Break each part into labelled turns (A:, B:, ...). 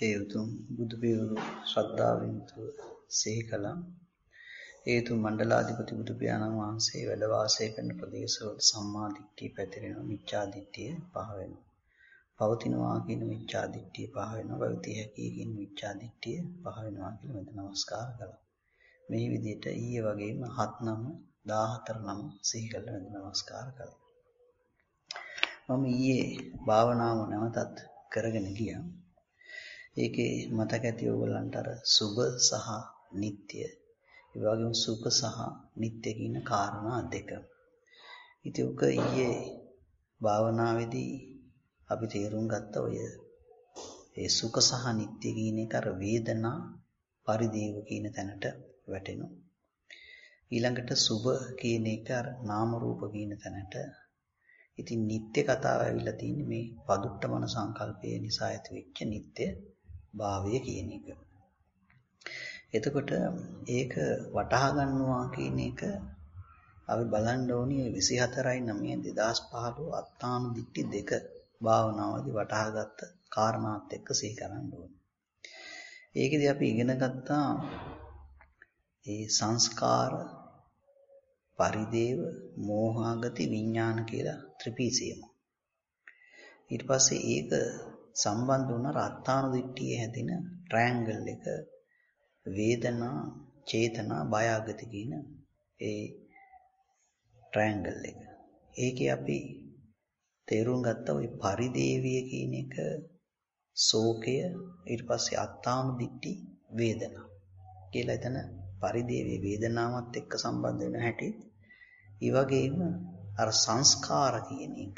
A: ඒ උතුම් බුදු පියාණන් ශ්‍රද්ධාවෙන් සිහි කළා. ඒ උතුම් මණ්ඩලාධිපති බුදු පියාණන් වහන්සේ වැඩ වාසය කරන ප්‍රදේශවල සම්මා දිට්ඨිය පැතිරෙනවා, මිච්ඡා දිට්ඨිය පහ වෙනවා. පවතිනවා කියන මිච්ඡා දිට්ඨිය පහ වෙනවා, පවතිය හැකි කියන මිච්ඡා දිට්ඨිය පහ වෙනවා කියලා මෙතන නමස්කාර කළා. මේ විදිහට ඊයේ වගේම 7 9 14 9 සිහි කරලා මෙතන නමස්කාර කළා. මම ඊයේ භාවනාව නැවතත් කරගෙන ගියා. ඒකේ මතක ඇති ඕගොල්ලන්ට අර සුභ සහ නිට්ටය, ඒ වගේම සුඛ සහ නිට්ටය කියන කාරණා දෙක. ඉතින් ඔක ඊයේ භාවනාවේදී අපි තේරුම් ගත්ත ඔය ඒ සුඛ සහ නිට්ටය කියන එක අර වේදනා පරිදේව කියන තැනට වැටෙනවා. ඊළඟට සුභ කියන එක අර නාම රූප කියන තැනට. ඉතින් නිට්ටය කතාව ඇවිල්ලා තියෙන්නේ මේ පදුට්ටමන සංකල්පය නිසා ඇතිවෙච්ච නිට්ටය භාවය කියන එක. එතකොට ඒක වටහා ගන්නවා කියන එක අපි බලන්න ඕනේ 24/9/2015 අත්තාන දිට්ඨි 2 භාවනාවේදී වටහාගත්ත කාරණාත් එක්ක සිහි කරන්න ඕනේ. ඒකෙදි අපි ඉගෙන ගත්තා ඒ සංස්කාර පරිදේව මෝහාගති විඥාන කියලා ත්‍රිපිසයම. ඊට පස්සේ ඒක සම්බන්ධ වුණ අත්තාන දිට්ඨියේ හැදෙන ට්‍රයැන්ගල් එක වේදනා චේතනා බය ආගති කියන ඒ ට්‍රයැන්ගල් එක. ඒකේ අපි තේරුම් ගත්ත ওই පරිදේවිය කියන එක ශෝකය, ඊට පස්සේ අත්තාන දිට්ඨි වේදනා කියලා එතන පරිදේවිය වේදනාවත් එක්ක සම්බන්ධ වෙන හැටි. ඒ වගේම අර සංස්කාර කියන එක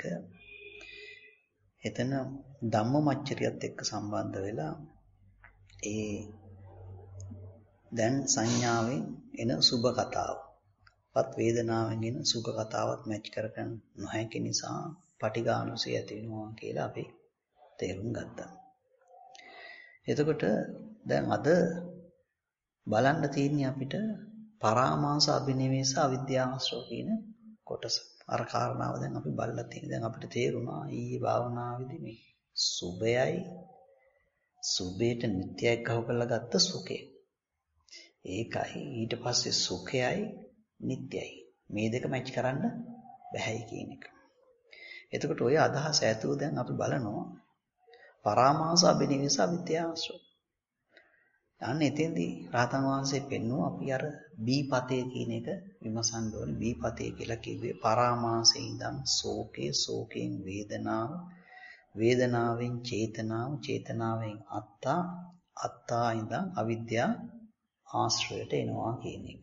A: එතන ධම්මමච්චරියත් එක්ක සම්බන්ධ වෙලා ඒ දැන් සංඥාවෙන් එන සුභ කතාවපත් වේදනාවෙන් එන සුඛ කතාවත් මැච් කරගන්න නොහැකි නිසා පටිඝානුසය ඇති වෙනවා කියලා අපි තේරුම් ගත්තා. එතකොට දැන් අද බලන්න තියෙන්නේ අපිට පරාමාස අභිනිවේෂ අවිද්‍යාවශ්‍රව කියන කොටස. අර කාරණාව දැන් අපි බලලා තියෙන. දැන් අපිට තේරුණා ඊයේ භාවනාවේදී මේ සුභයයි සුභයට නිට්ටයයි කව කරලා ගත්ත සුඛය. ඒකයි ඊට පස්සේ සුඛයයි නිට්ටයයි මේ දෙක මැච් කරන්න බැහැයි කියන එක. එතකොට ඔය අදහස ඇතුව දැන් අපි බලනවා පරාමාස අභිනිවේෂ අවිද්‍යාවශ්‍රව. අන්න එතෙන්දී රහතන් වහන්සේ පෙන්වුවා අපි අර බීපතේ කියන එක විමසන්න ඕනේ. බීපතේ කියලා කිව්වේ පරාමාසයෙන් ඉඳන් ශෝකේ, ශෝකයෙන් වේදනාව, වේදනාවෙන් චේතනාව, චේතනාවෙන් අත්තා, අත්තා ඉඳන් අවිද්‍යා ආශ්‍රයයට එනවා කියන එක.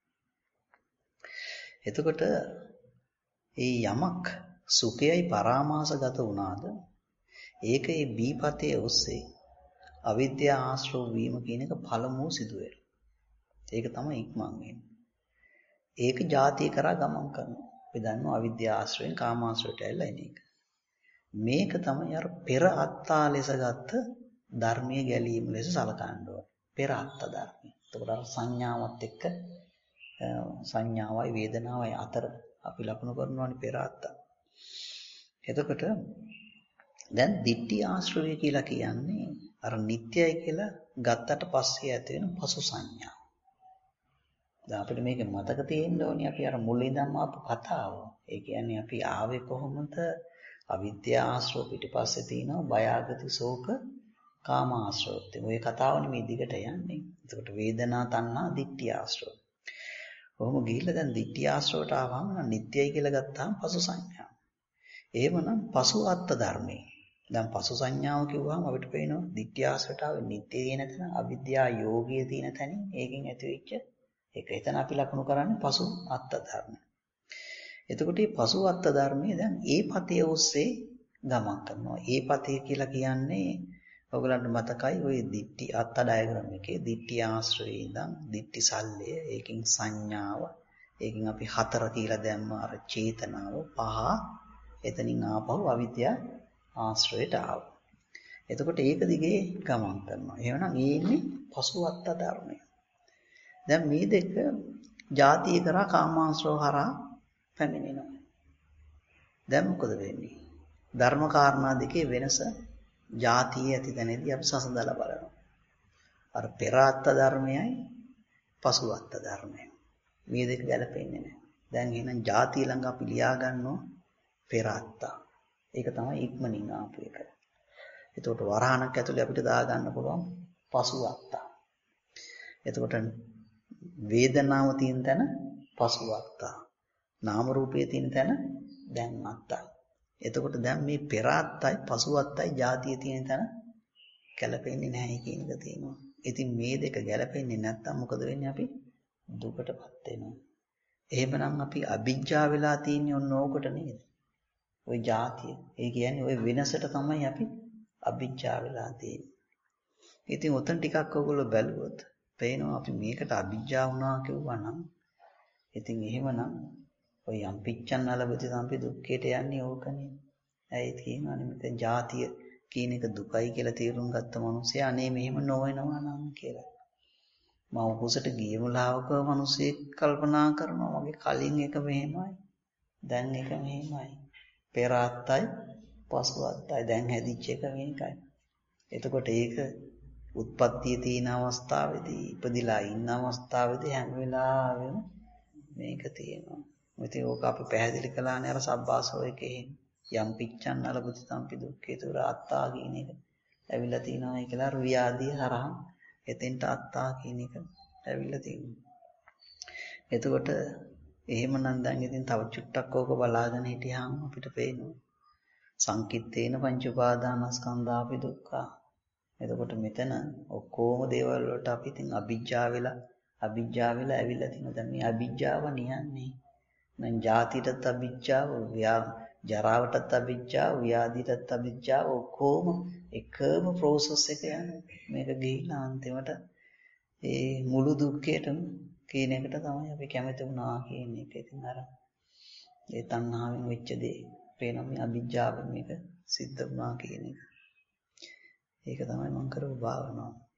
A: එතකොට ඒ යමක් සුඛයයි පරාමාසගත වුණාද ඒක ඒ බීපතේ ඔස්සේ අවිද්‍යා ආශ්‍රව වීම කියන එක පළමුව සිදු වෙනවා. ඒක තමයි ඉක්මන් වෙන්නේ. ඒක ಜಾතිය කරා ගමන් කරනවා. අපි දන්නවා අවිද්‍යා ආශ්‍රයෙන් කාමාශ්‍රයට ඇවිල්ලා එන එක. මේක තමයි අර පෙර අත්තා ලෙස ගත්ත ධර්මයේ ගැලීම ලෙස සලකන්න ඕනේ. පෙර අත්ත ධර්මය. එතකොට අර සංඥාවත් එක්ක සංඥාවයි වේදනාවයි අතර අපි ලකුණු කරනවානේ පෙර අත්ත. එතකොට දැන් ditthi ආශ්‍රවය කියලා කියන්නේ අර නිට්ටයයි කියලා ගත්තට පස්සේ ඇති වෙන පසු සංඥා. දැන් අපිට මේක මතක තියෙන්න ඕනේ අපි අර මුලින් ඉඳන්ම ආපු කතාව. ඒ කියන්නේ අපි ආවේ කොහොමද? අවිද්‍යා ආශ්‍රව පිටිපස්සේ තියෙනවා බය ආගති ශෝක කාම ආශ්‍රව. ඔය කතාවනේ මේ දිගට යන්නේ. එතකොට වේදනා තණ්හා ditthi ආශ්‍රව. කොහොම ගිහිල්ලා දැන් ditthi ආශ්‍රවට ආවම නිට්ටයයි කියලා ගත්තාම පසු සංඥා. එහෙමනම් පසු අත්ත ධර්මයේ දැන් පසු සංඥාව කිව්වහම අපිට පේනවා ditthi ආශ්‍රයට ආවේ නිට්ටය කියන තැන අවිද්‍යා යෝගිය තියෙන තැනින් ඒකෙන් ඇතිවෙච්ච ඒක. එතන අපි ලකුණු කරන්නේ පසු අත්ත ධර්ම. එතකොට මේ පසු අත්ත ධර්මයේ දැන් ඒ පතේ ඔස්සේ ගමන් කරනවා. ඒ පතේ කියලා කියන්නේ ඔයගලන්ට මතකයි ওই ditthi අත්ත ඩයග්‍රෑම් එකේ ditthi ආශ්‍රයේ ඉඳන් ditthi සල්ලය, ඒකෙන් සංඥාව, ඒකෙන් අපි 4 කියලා දැම්ම අර චේතනාව 5, එතනින් ආපහු අවිද්‍යා ආශ්‍රයට ආවා. එතකොට ඒක දිගේ ගමන් කරනවා. එහෙනම් ඒ ඉන්නේ පසු අත්ත ධර්මය. දැන් මේ දෙක ಜಾතිය කරා කාමාශ්‍රව හරහා පැමිණෙනවා. දැන් මොකද වෙන්නේ? ධර්ම කාරණා දෙකේ වෙනස ජාතියේ ඇති තැනදී අපි සසඳලා බලනවා. අර පෙර අත්ත ධර්මයයි පසු අත්ත ධර්මයයි. මේ දෙක ගැලපෙන්නේ නැහැ. දැන් එහෙනම් ජාතිය ළඟ අපි ලියා ගන්නවා පෙර අත්තා. ඒක තමයි ඉක්මනින් ආපු එක. එතකොට වරහණක් ඇතුලේ අපිට දා ගන්න පුළුවන් පසු අත්තා. එතකොට වේදනාව තියෙන තැන පසු අත්තා. නාම රූපයේ තියෙන තැන දැන් අත්තා. එතකොට දැන් මේ පෙර අත්තයි පසු අත්තයි ජාතිය තියෙන තැන ගැලපෙන්නේ නැහැ කියන එක තියෙනවා. ඉතින් මේ දෙක ගැලපෙන්නේ නැත්තම් මොකද වෙන්නේ? අපි දුකටපත් වෙනවා. එහෙමනම් අපි අවිජ්ජා වෙලා තියෙන්නේ ඔන්න ඕකට නේද? ওই ජාතිය. ඒ කියන්නේ ওই වෙනසට තමයි අපි අවිජ්ජා වෙලා තියෙන්නේ. ඉතින් උතන් ටිකක් ඔයගොල්ලෝ බැලුවොත් පේනවා අපි මේකට අවිජ්ජා වුණා කියුවා නම් ඉතින් එහෙමනම් ඔය යම් පිච්ඡන් අලබති සම්පි දුක්ඛයට යන්නේ ඕකනේ. ඇයි තියෙනවනේ මෙතන ජාතිය කියන එක දුකයි කියලා තේරුම් ගත්ත මිනිස්සයා අනේ මෙහෙම නොවෙනවා නම් කියලා. මම උකුසට ගිය මුලාවක මිනිස්සෙක් කල්පනා කරනවා මගේ කලින් එක මෙහෙමයි. දැන් එක මෙහෙමයි. පෙර අත්තයි පසු අත්තයි දැන් හැදිච්ච එක මේකයි. එතකොට ඒක උත්පත්තිය තියෙන අවස්ථාවේදී ඉපදිලා ඉන්න අවස්ථාවේදී හැම වෙලාවෙම මේක තියෙනවා. ඉතින් ඕක අපි පැහැදිලි කළානේ අර සබ්බාසෝ එකේ යම් පිච්ඡන් අලබති සම්පි දුක්ඛේ තුර අත්තා කියන එක ඇවිල්ලා තියෙනවා කියලා අර ව්‍යාධිය හරහා එතෙන්ට අත්තා කියන එක ඇවිල්ලා තියෙනවා. එතකොට එහෙමනම් දැන් ඉතින් තව චුට්ටක් ඕක බලාගෙන හිටියාම අපිට පේනවා සංකිට්ඨේන පංච උපාදානස්කන්ධාපි දුක්ඛා. එතකොට මෙතන ඔක්කොම දේවල් වලට අපි ඉතින් අවිජ්ජා වෙලා ඇවිල්ලා තිනවා. දැන් මේ අවිජ්ජාව නියන්නේ. දැන් ජාතියටත් අවිජ්ජාව, ජරාවටත් අවිජ්ජාව, ව්‍යාධියටත් අවිජ්ජාව ඔක්කොම එකම process එක යනවා. මේක ගිහිලා අන්තිමට ඒ මුළු දුක්ඛයටම කියන එකට තමයි අපි කැමති වුණා කියන එක. ඉතින් අර ඒ තණ්හාවෙන් වෙච්ච දේ පේනවා මේ අවිජ්ජාවෙන් මේක සිද්ධ වුණා කියන එක. ඒක තමයි මම කරපු භාවනාව.